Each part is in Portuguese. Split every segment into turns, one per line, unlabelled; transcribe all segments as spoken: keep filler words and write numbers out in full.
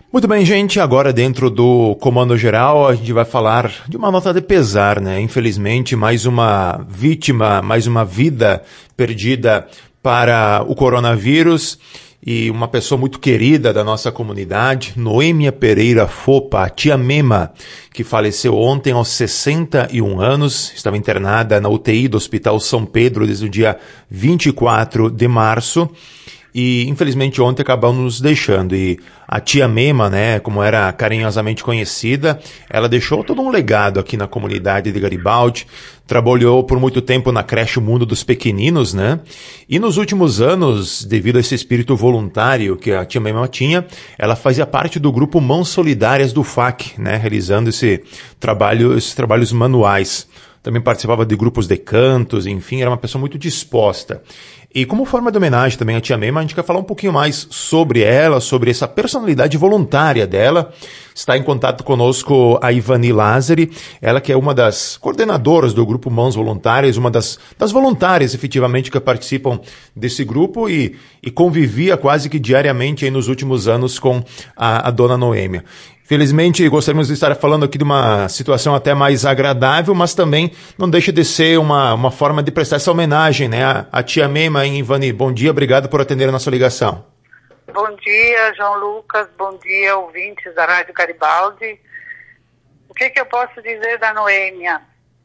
Muito bem, gente, agora dentro do Comando Geral a gente vai falar de uma nota de pesar, né? Infelizmente, mais uma vítima, mais uma vida perdida para o coronavírus e uma pessoa muito querida da nossa comunidade, Noêmia Pereira Fopa, a tia Mema, que faleceu ontem aos sessenta e um anos, estava internada na U T I do Hospital São Pedro desde o dia vinte e quatro de março. E, infelizmente, ontem acabou nos deixando. E a tia Mema, né, como era carinhosamente conhecida, ela deixou todo um legado aqui na comunidade de Garibaldi. Trabalhou por muito tempo na creche Mundo dos Pequeninos, né? E nos últimos anos, devido a esse espírito voluntário que a tia Mema tinha, ela fazia parte do grupo Mãos Solidárias do F A C, né, realizando esse trabalho, esses trabalhos manuais. Também participava de grupos de cantos, enfim, era uma pessoa muito disposta. E como forma de homenagem também à tia Mema, a gente quer falar um pouquinho mais sobre ela, sobre essa personalidade voluntária dela. Está em contato conosco a Ivani Lázari, ela que é uma das coordenadoras do grupo Mãos Voluntárias, uma das, das voluntárias efetivamente que participam desse grupo e, e convivia quase que diariamente aí nos últimos anos com a, a dona Noêmia. Felizmente, gostaríamos de estar falando aqui de uma situação até mais agradável, mas também não deixa de ser uma, uma forma de prestar essa homenagem, né? A, a tia Mema, hein, Ivani? Bom dia, obrigado por atender a nossa ligação.
Bom dia, João Lucas, bom dia, ouvintes da Rádio Garibaldi. O que, que eu posso dizer da Noêmia?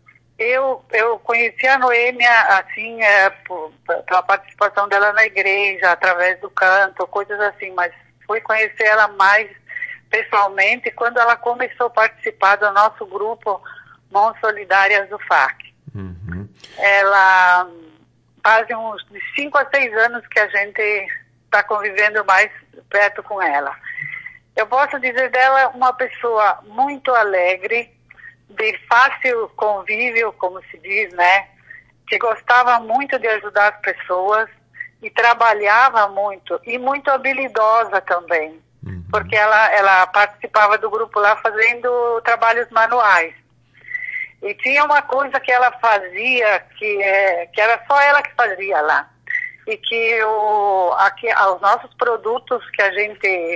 Eu, eu conheci a Noêmia, assim, é, por, pela participação dela na igreja, através do canto, coisas assim, mas fui conhecer ela mais pessoalmente quando ela começou a participar do nosso grupo Mãos Solidárias do F A C. Uhum. Ela faz uns cinco a seis anos que a gente está convivendo mais perto com ela. Eu posso dizer dela uma pessoa muito alegre, de fácil convívio, como se diz, né? Que gostava muito de ajudar as pessoas e trabalhava muito, e muito habilidosa também. Uhum. Porque ela, ela participava do grupo lá fazendo trabalhos manuais. E tinha uma coisa que ela fazia, que, é, que era só ela que fazia lá. E que o, aqui, os nossos produtos que a gente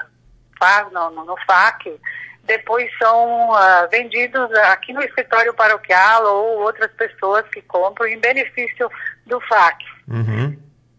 faz no, no, no F A C, depois são uh, vendidos aqui no escritório paroquial ou outras pessoas que compram em benefício do F A C. Uhum.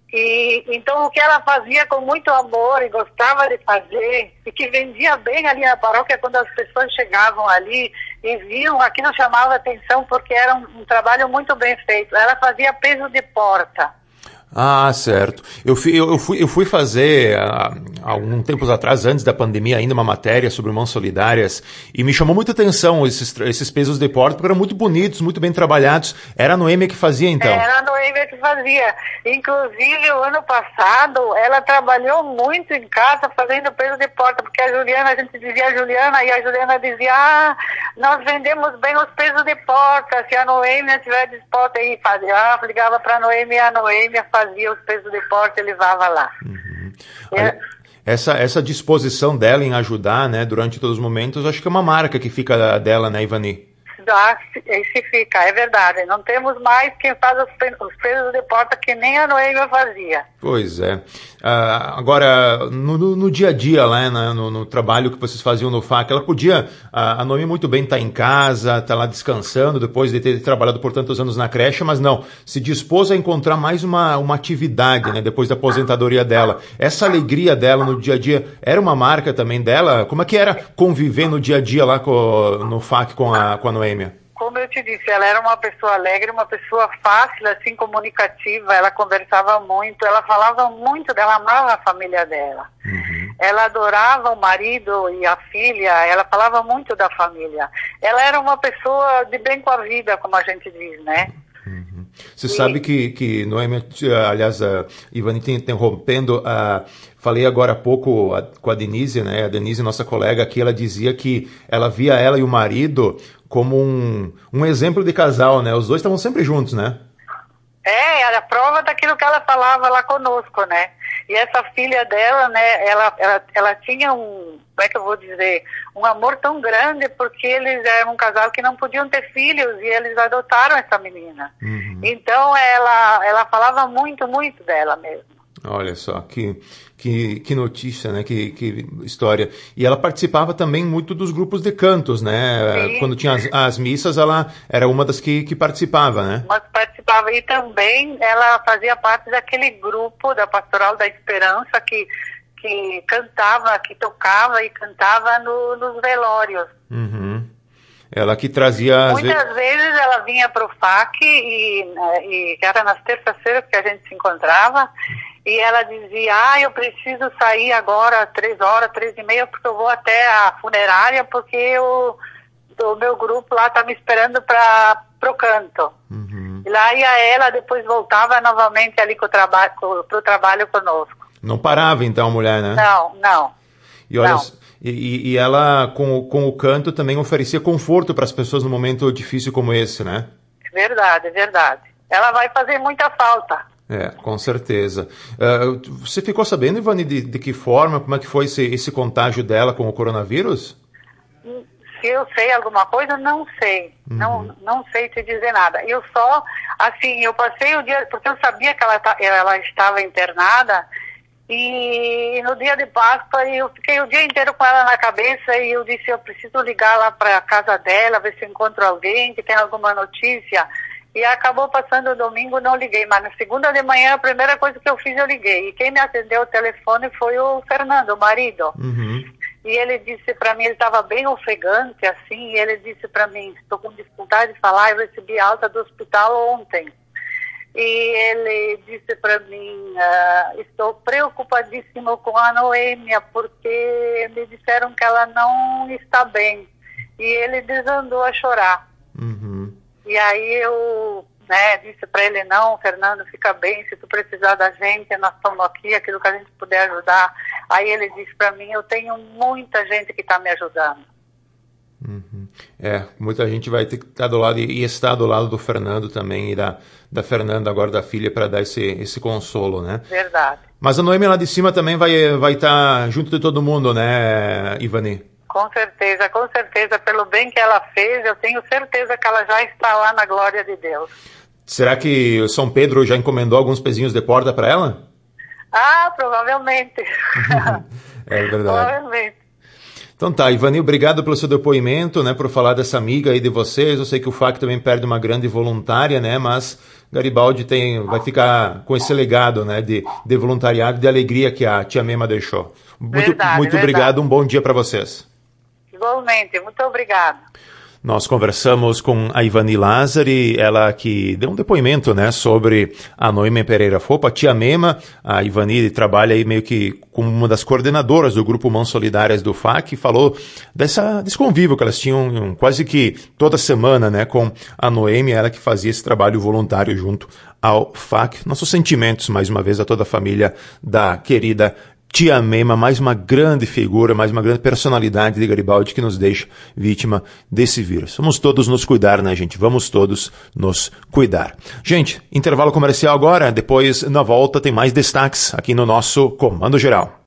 E, então, o que ela fazia com muito amor e gostava de fazer, e que vendia bem ali na paróquia, quando as pessoas chegavam ali e viam, aquilo chamava atenção porque era um, um trabalho muito bem feito. Ela fazia peso de porta.
Ah, certo. Eu fui, eu fui, eu fui fazer, há alguns tempos atrás, antes da pandemia, ainda uma matéria sobre Mãos Solidárias, e me chamou muita atenção esses, esses pesos de porta, porque eram muito bonitos, muito bem trabalhados. Era a Noêmia que fazia, então?
Era a Noêmia que fazia. Inclusive, o ano passado, ela trabalhou muito em casa fazendo peso de porta, porque a Juliana, a gente dizia a Juliana, e a Juliana dizia, ah, nós vendemos bem os pesos de porta, se a Noêmia estiver disposta aí, fazia, ah, ligava para a Noêmia, e a Noêmia fazia os pesos de porta e levava lá. Uhum.
É. Essa, essa disposição dela em ajudar, né, durante todos os momentos, acho que é uma marca que fica dela, né, Ivani?
Ah, se fica, é verdade. Não temos mais quem faz os, os pesos de porta que nem a Noêmia fazia.
Pois é. Uh, agora, no, no, no dia a dia, lá, né, no, no trabalho que vocês faziam no F A C, ela podia, a, a Noêmia muito bem estar tá em casa, estar tá lá descansando, depois de ter trabalhado por tantos anos na creche, mas não, se dispôs a encontrar mais uma, uma atividade, né, depois da aposentadoria dela. Essa alegria dela no dia a dia era uma marca também dela? Como é que era conviver no dia a dia lá com, no F A C com a, com a Noêmia?
Como eu te disse, ela era uma pessoa alegre, uma pessoa fácil, assim, comunicativa, ela conversava muito, ela falava muito dela, amava a família dela. Uhum. Ela adorava o marido e a filha, ela falava muito da família. Ela era uma pessoa de bem com a vida, como a gente diz, né?
Uhum. Você e... sabe que, que Noêmia, aliás, a Ivani interrompendo, a... falei agora há pouco com a Denise, né? A Denise, nossa colega aqui, ela dizia que ela via ela e o marido como um, um exemplo de casal, né? Os dois estavam sempre juntos, né?
É, era a prova daquilo que ela falava lá conosco, né? E essa filha dela, né, ela, ela, ela tinha um, como é que eu vou dizer, um amor tão grande, porque eles eram um casal que não podiam ter filhos e eles adotaram essa menina. Uhum. Então ela, ela falava muito, muito dela mesmo.
Olha só, que, Que, que notícia, né? Que, que história. E ela participava também muito dos grupos de cantos, né?
Sim.
Quando tinha as, as missas, ela era uma das que, que participava, né?
Mas participava. E também ela fazia parte daquele grupo da Pastoral da Esperança que, que cantava, que tocava e cantava no, nos velórios.
Uhum. Ela que trazia...
Muitas vezes ela vinha para o F A C e, e era nas terças-feiras que a gente se encontrava. E ela dizia, ah, eu preciso sair agora às três horas, três e meia, porque eu vou até a funerária, porque eu, o meu grupo lá está me esperando para o canto. Uhum. E lá ia ela, depois voltava novamente ali para o traba trabalho conosco.
Não parava então a mulher, né?
Não, não.
E olha,
não.
E, e ela com, com o canto também oferecia conforto para as pessoas num momento difícil como esse, né?
Verdade, verdade. Ela vai fazer muita falta.
É, com certeza. Uh, você ficou sabendo, Ivani, de, de que forma, como é que foi esse, esse contágio dela com o coronavírus?
Se eu sei alguma coisa, não sei. Uhum. Não, não sei te dizer nada. Eu só, assim, eu passei o dia, porque eu sabia que ela, ela estava internada, e no dia de Páscoa eu fiquei o dia inteiro com ela na cabeça e eu disse, eu preciso ligar lá para a casa dela, ver se encontro alguém que tem alguma notícia. E acabou passando o domingo, não liguei, mas na segunda de manhã a primeira coisa que eu fiz, eu liguei. E quem me atendeu o telefone foi o Fernando, o marido. Uhum. E ele disse para mim, ele estava bem ofegante, assim, e ele disse para mim, estou com dificuldade de falar, eu recebi alta do hospital ontem. E ele disse para mim, uh, estou preocupadíssimo com a Noêmia, porque me disseram que ela não está bem. E ele desandou a chorar. Uhum. E aí eu, né, disse para ele, não, Fernando, fica bem, se tu precisar da gente, nós estamos aqui, aquilo que a gente puder ajudar. Aí ele disse para mim, eu tenho muita gente que está me ajudando.
Uhum. É, muita gente vai ter que estar do lado, e estar do lado do Fernando também, e da, da Fernanda, agora da filha, para dar esse, esse consolo, né?
Verdade.
Mas a Noêmia lá de cima também vai, vai estar junto de todo mundo, né, Ivani?
Com certeza, com certeza, pelo bem que ela fez, eu tenho certeza que ela já está lá na glória de Deus.
Será que São Pedro já encomendou alguns pezinhos de porta para ela?
Ah, provavelmente.
É verdade.
Provavelmente.
Então tá, Ivani, obrigado pelo seu depoimento, né, por falar dessa amiga aí de vocês. Eu sei que o F A C também perde uma grande voluntária, né, mas Garibaldi tem, vai ficar com esse legado, né, de, de voluntariado, de alegria que a tia Mema deixou. Muito,
verdade,
muito
verdade.
Obrigado, um bom dia para vocês.
Igualmente, muito obrigada.
Nós conversamos com a Ivani Lázari, ela que deu um depoimento, né, sobre a Noêmia Pereira Fopa, a tia Mema. A Ivani trabalha aí meio que como uma das coordenadoras do Grupo Mãos Solidárias do F A C, e falou dessa, desse convívio que elas tinham quase que toda semana, né, com a Noêmia, ela que fazia esse trabalho voluntário junto ao F A C. Nossos sentimentos, mais uma vez, a toda a família da querida tia Mema, mais uma grande figura, mais uma grande personalidade de Garibaldi que nos deixa vítima desse vírus. Vamos todos nos cuidar, né, gente? Vamos todos nos cuidar. Gente, intervalo comercial agora, depois na volta tem mais destaques aqui no nosso Comando Geral.